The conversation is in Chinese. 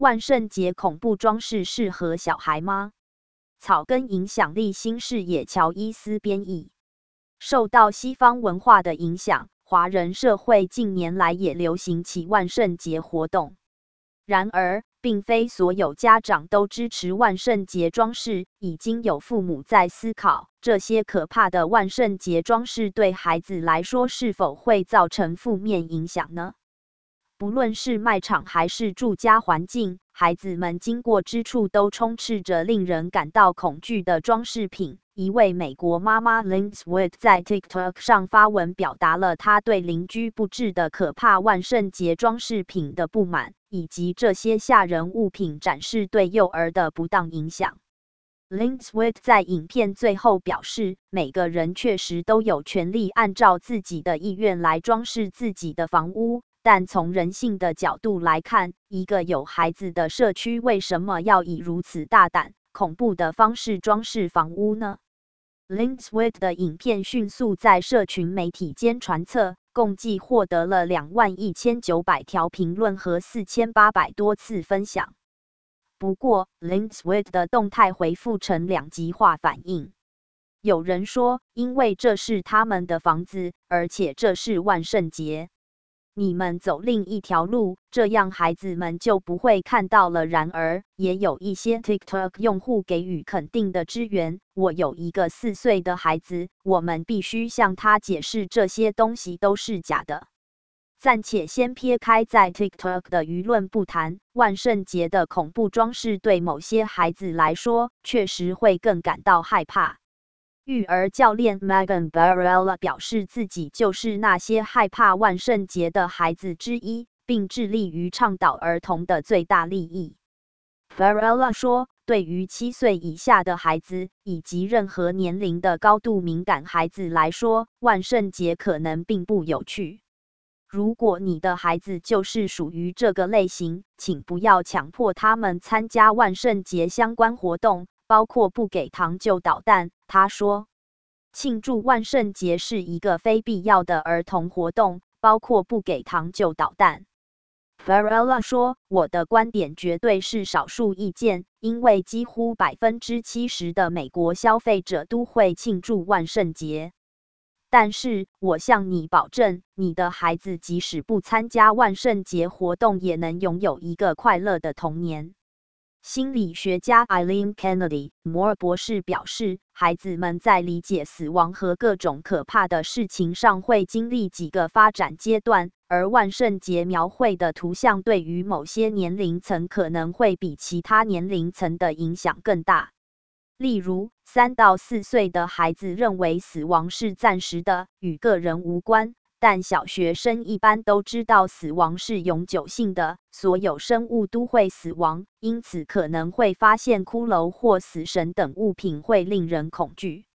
万圣节恐怖装饰适合小孩吗？草根影响力新视野乔伊斯编译。受到西方文化的影响，华人社会近年来也流行起万圣节活动。然而，并非所有家长都支持万圣节装饰，已经有父母在思考，这些可怕的万圣节装饰对孩子来说是否会造成负面影响呢？不论是卖场还是住家环境，孩子们经过之处都充斥着令人感到恐惧的装饰品。一位美国妈妈 Lindsworth 在 TikTok 上发文，表达了她对邻居布置的可怕万圣节装饰品的不满，以及这些吓人物品展示对幼儿的不当影响。Lindsworth 在影片最后表示，每个人确实都有权利按照自己的意愿来装饰自己的房屋。但从人性的角度来看，一个有孩子的社区为什么要以如此大胆、恐怖的方式装饰房屋呢？ Lindsworth 的影片迅速在社群媒体间传册，共计获得了21900条评论和4800多次分享。不过 ，Lindsworth 的动态回复呈两极化反应。有人说，因为这是他们的房子，而且这是万圣节。你们走另一条路，这样孩子们就不会看到了。然而，也有一些 TikTok 用户给予肯定的支援。我有一个4岁的孩子，我们必须向他解释这些东西都是假的。暂且先撇开在 TikTok 的舆论不谈，万圣节的恐怖装饰对某些孩子来说，确实会更感到害怕。育儿教练 Megan Barella 表示，自己就是那些害怕万圣节的孩子之一，并致力于倡导儿童的最大利益。Barella 说，对于7岁以下的孩子以及任何年龄的高度敏感孩子来说，万圣节可能并不有趣。如果你的孩子就是属于这个类型，请不要强迫他们参加万圣节相关活动，包括不给糖就捣蛋。他说，庆祝万圣节是一个非必要的儿童活动，包括不给糖就捣蛋。Barella 说，我的观点绝对是少数意见，因为几乎70%的美国消费者都会庆祝万圣节。但是，我向你保证，你的孩子即使不参加万圣节活动，也能拥有一个快乐的童年。心理学家 Eileen Kennedy 摩尔博士表示，孩子们在理解死亡和各种可怕的事情上会经历几个发展阶段，而万圣节描绘的图像对于某些年龄层可能会比其他年龄层的影响更大。例如，3到4岁的孩子认为死亡是暂时的，与个人无关。但小学生一般都知道死亡是永久性的，所有生物都会死亡，因此可能会发现骷髅或死神等物品会令人恐惧。